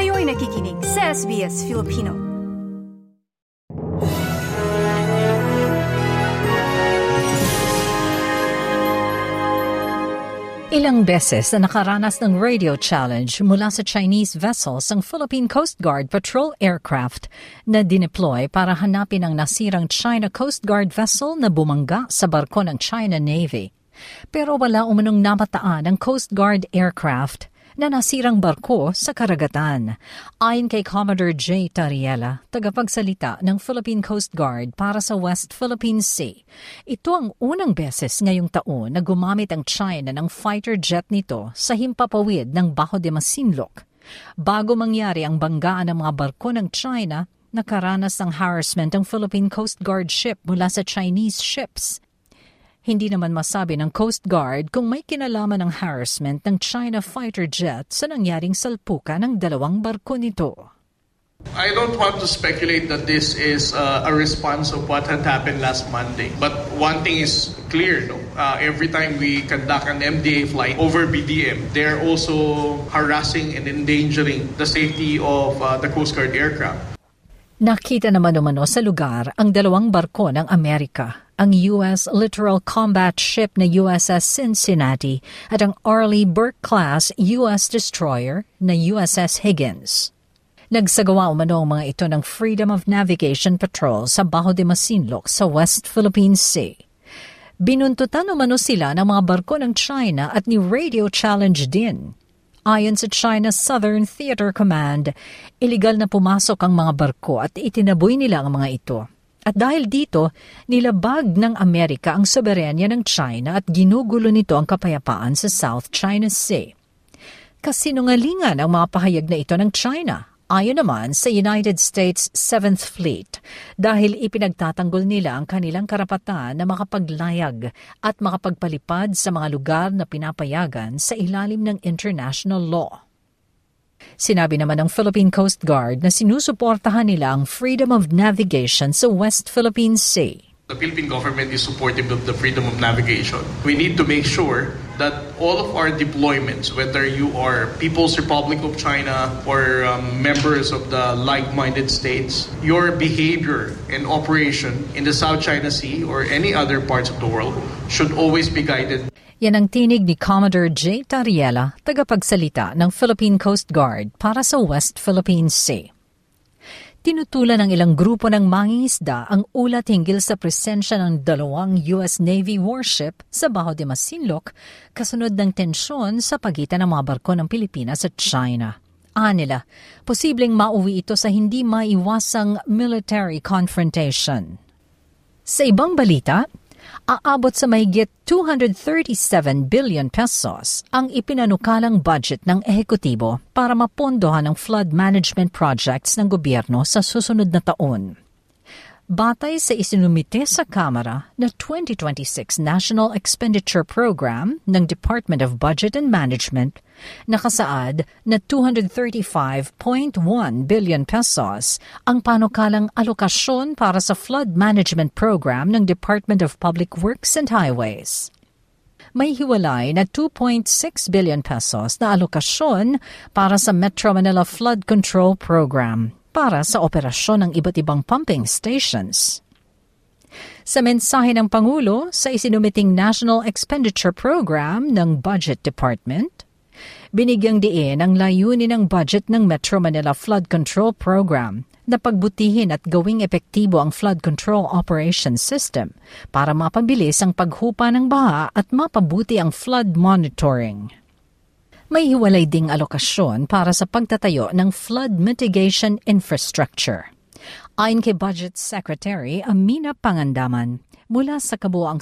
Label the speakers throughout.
Speaker 1: Kayo'y nakikinig sa SBS Filipino.
Speaker 2: Ilang beses na nakaranas ng radio challenge mula sa Chinese vessels ang Philippine Coast Guard patrol aircraft na dineploy para hanapin ang nasirang China Coast Guard vessel na bumangga sa barko ng China Navy. Pero wala umanong namataan ang Coast Guard aircraft na nasirang barko sa karagatan. Ayon kay Commodore J. Tariela, tagapagsalita ng Philippine Coast Guard para sa West Philippine Sea, ito ang unang beses ngayong taon na gumamit ang China ng fighter jet nito sa himpapawid ng Bajo de Masinloc. Bago mangyari ang banggaan ng mga barko ng China, nakaranas ng harassment ang Philippine Coast Guard ship mula sa Chinese ships. Hindi naman masabi ng Coast Guard kung may kinalaman ng harassment ng China fighter jet sa nangyaring salpukan ng dalawang barko nito.
Speaker 3: I don't want to speculate that this is a response of what had happened last Monday. But one thing is clear, no? Every time we conduct an MDA flight over BDM, they're also harassing and endangering the safety of the Coast Guard aircraft.
Speaker 2: Nakita naman umano sa lugar ang dalawang barko ng Amerika, ang U.S. Littoral Combat Ship na USS Cincinnati at ang Arleigh Burke-class U.S. Destroyer na USS Higgins. Nagsagawa umano ang mga ito ng Freedom of Navigation Patrol sa Bajo de Masinloc sa West Philippine Sea. Binuntutan umano sila ng mga barko ng China at ni Radio Challenge din. Ayon sa China's Southern Theater Command, iligal na pumasok ang mga barko at itinaboy nila ang mga ito. At dahil dito, nilabag ng Amerika ang soberenya ng China at ginugulo nito ang kapayapaan sa South China Sea. Kasinungalingan ang mga pahayag na ito ng China, ayon naman sa United States 7th Fleet, dahil ipinagtatanggol nila ang kanilang karapatan na makapaglayag at makapagpalipad sa mga lugar na pinapayagan sa ilalim ng international law. Sinabi naman ng Philippine Coast Guard na sinusuportahan nila ang freedom of navigation sa West Philippine Sea.
Speaker 3: The Philippine government is supportive of the freedom of navigation. We need to make sure that all of our deployments, whether you are People's Republic of China or members of the like-minded states, your behavior and operation in the South China Sea or any other parts of the world should always be guided.
Speaker 2: Yan ang tinig ni Commodore J. Tariela, tagapagsalita ng Philippine Coast Guard para sa West Philippine Sea. Tinutulan ng ilang grupo ng mangingisda ang ulat hinggil sa presensya ng dalawang U.S. Navy warship sa Bajo de Masinloc kasunod ng tensyon sa pagitan ng mga barko ng Pilipinas at China. Anila, posibleng mauwi ito sa hindi maiwasang military confrontation. Sa ibang balita, aabot sa mahigit 237 billion pesos ang ipinanukalang budget ng ehekutibo para mapondohan ang flood management projects ng gobyerno sa susunod na taon. Batay sa isinumite sa Kamara na 2026 National Expenditure Program ng Department of Budget and Management, nakasaad na 235.1 billion pesos ang panukalang alokasyon para sa flood management program ng Department of Public Works and Highways. May hiwalay na 2.6 billion pesos na alokasyon para sa Metro Manila Flood Control Program para sa operasyon ng iba't ibang pumping stations. Sa mensahe ng Pangulo sa isinumiting National Expenditure Program ng Budget Department, binigyang diin ang layunin ng budget ng Metro Manila Flood Control Program na pagbutihin at gawing epektibo ang flood control operations system para mapabilis ang paghupa ng baha at mapabuti ang flood monitoring. May hiwalay ding alokasyon para sa pagtatayo ng flood mitigation infrastructure. Ayon kay Budget Secretary Amina Pangandaman, mula sa kabuoang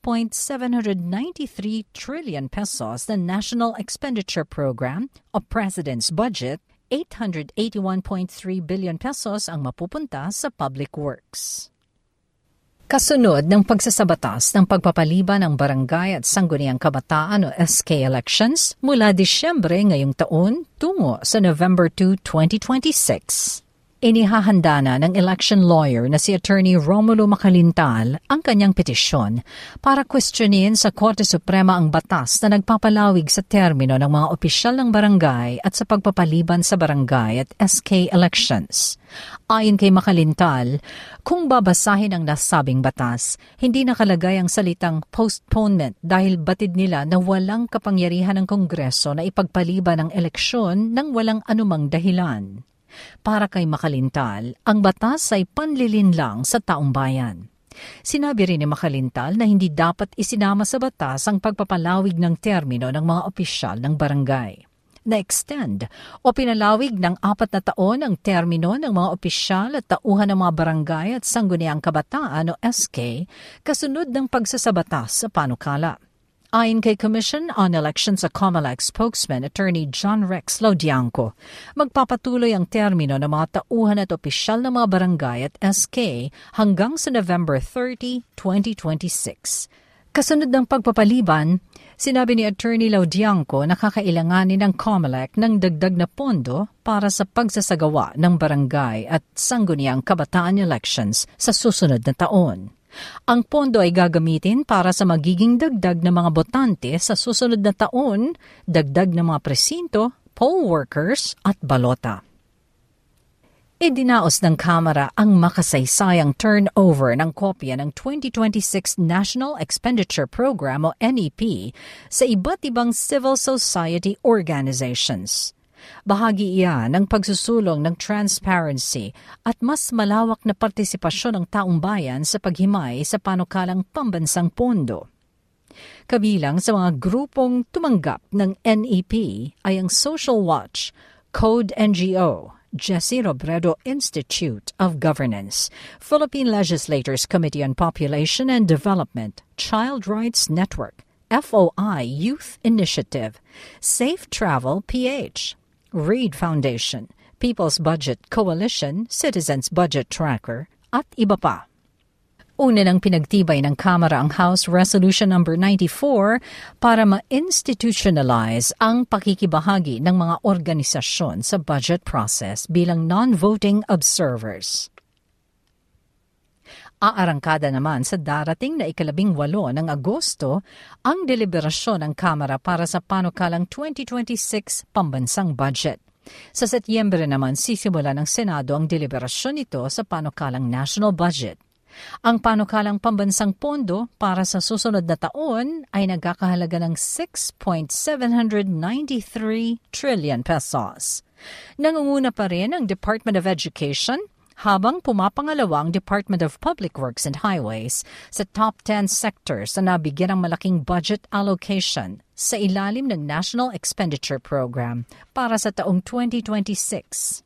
Speaker 2: 6.793 trillion pesos na National Expenditure Program o President's Budget, 881.3 billion pesos ang mapupunta sa public works. Kasunod ng pagsasabatas ng pagpapaliban ng barangay at sangguniang kabataan o SK elections mula Disyembre ngayong taon tungo sa November 2, 2026. Inihahanda na ng election lawyer na si Attorney Romulo Macalintal ang kanyang petisyon para questionin sa Korte Suprema ang batas na nagpapalawig sa termino ng mga opisyal ng barangay at sa pagpapaliban sa barangay at SK elections. Ayon kay Macalintal, kung babasahin ang nasabing batas, hindi nakalagay ang salitang postponement dahil batid nila na walang kapangyarihan ng Kongreso na ipagpaliban ang eleksyon nang walang anumang dahilan. Para kay Macalintal, ang batas ay panlilin lang sa taong bayan. Sinabi rin ni Macalintal na hindi dapat isinama sa batas ang pagpapalawig ng termino ng mga opisyal ng barangay. Na-extend o pinalawig ng 4 na taon ang termino ng mga opisyal at tauhan ng mga barangay at sangguniang kabataan o SK kasunod ng pagsasabatas sa panukala. Ayon kay Commission on Elections sa COMELEC spokesman Attorney John Rex Laudianco, magpapatuloy ang termino ng mga tauhan at opisyal ng mga barangay at SK hanggang sa November 30, 2026. Kasunod ng pagpapaliban, sinabi ni Attorney Laudianco na kakailanganin ng COMELEC ng dagdag na pondo para sa pagsasagawa ng barangay at sangguniang kabataan elections sa susunod na taon. Ang pondo ay gagamitin para sa magiging dagdag na mga botante sa susunod na taon, dagdag na mga presinto, poll workers at balota. Idinaos ng Kamara ang makasaysayang turnover ng kopya ng 2026 National Expenditure Program o NEP sa iba't ibang civil society organizations. Bahagi iyan ng pagsusulong ng transparency at mas malawak na partisipasyon ng taong bayan sa paghimay sa panukalang pambansang pondo. Kabilang sa mga grupong tumanggap ng NEP ay ang Social Watch, Code NGO, Jesse Robredo Institute of Governance, Philippine Legislators Committee on Population and Development, Child Rights Network, FOI Youth Initiative, Safe Travel PH, Reid Foundation, People's Budget Coalition, Citizens Budget Tracker, at iba pa. Una nang pinagtibay ng Kamara ang House Resolution No. 94 para ma-institutionalize ang pakikibahagi ng mga organisasyon sa budget process bilang non-voting observers. Aarangkada naman sa darating na 18 ng Agosto ang deliberasyon ng Kamara para sa panukalang 2026 pambansang budget. Sa Setyembre naman sisimula ng Senado ang deliberasyon nito sa panukalang national budget. Ang panukalang pambansang pondo para sa susunod na taon ay nagkakahalaga ng 6.793 trillion pesos. Nangunguna pa rin ang Department of Education, habang pumapangalawa ang Department of Public Works and Highways sa top 10 sectors na nabigyan ng malaking budget allocation sa ilalim ng National Expenditure Program para sa taong 2026.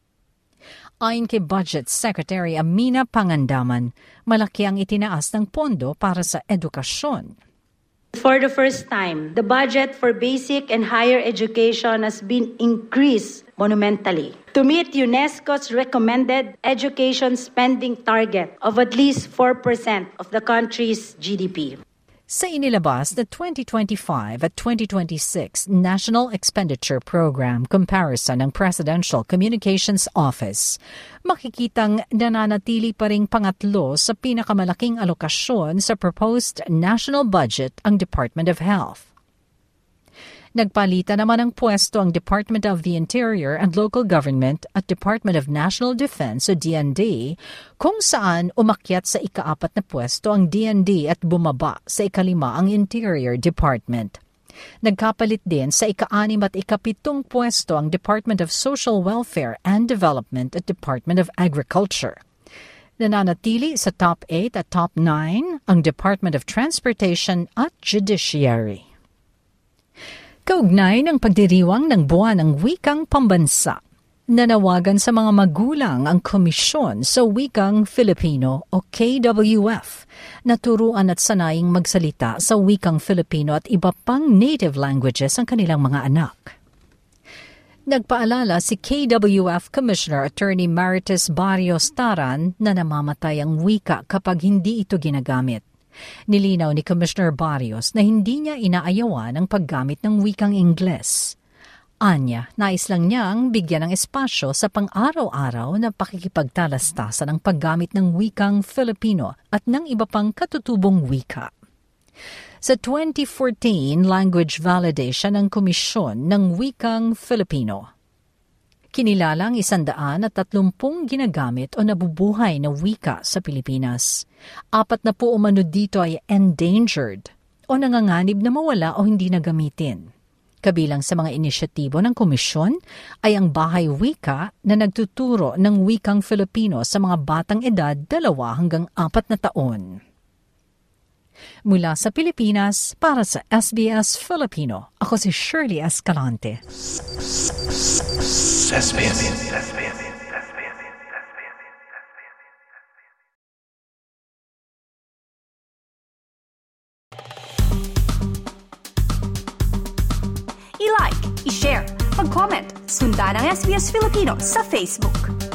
Speaker 2: Ayon kay Budget Secretary Amina Pangandaman, malaki ang itinaas ng pondo para sa edukasyon.
Speaker 4: For the first time, the budget for basic and higher education has been increased monumentally to meet UNESCO's recommended education spending target of at least 4% of the country's GDP.
Speaker 2: Sa inilabas na 2025 at 2026 National Expenditure Program comparison ng Presidential Communications Office, makikitang nananatili pa ring pangatlo sa pinakamalaking alokasyon sa proposed national budget ang Department of Health. Nagpalitan naman ng pwesto ang Department of the Interior and Local Government at Department of National Defense o DND, kung saan umakyat sa ika-4 na pwesto ang DND at bumaba sa ika-5 ang Interior Department. Nagkapalit din sa ika-6 at ika-7 pwesto ang Department of Social Welfare and Development at Department of Agriculture. Nananatili sa top 8 at top 9 ang Department of Transportation at Judiciary. Kaugnay ng pagdiriwang ng Buwan ng Wikang Pambansa, nanawagan sa mga magulang ang Komisyon sa Wikang Filipino o KWF na turuan at sanaying magsalita sa Wikang Filipino at iba pang native languages ang kanilang mga anak. Nagpaalala si KWF Commissioner Attorney Marites Barrios Taran na namamatay ang wika kapag hindi ito ginagamit. Nilinaw ni Commissioner Barrios na hindi niya inaayawan ang paggamit ng wikang Ingles. Anya, nais lang niyang bigyan ng espasyo sa pang-araw-araw na pakikipagtalastasan ng paggamit ng wikang Filipino at ng iba pang katutubong wika. Sa 2014 language validation ng Komisyon ng Wikang Filipino, kinilala ang 130 ginagamit o nabubuhay na wika sa Pilipinas. 40 umano dito ay endangered o nanganganib na mawala o hindi na gamitin. Kabilang sa mga inisyatibo ng komisyon ay ang Bahay Wika na nagtuturo ng wikang Filipino sa mga batang edad 2 hanggang 4 na taon. Mula sa Pilipinas, para sa SBS Filipino, ako si Shirley Escalante.
Speaker 1: I-like, i-share, mag-comment, sundan ang SBS Filipino sa Facebook.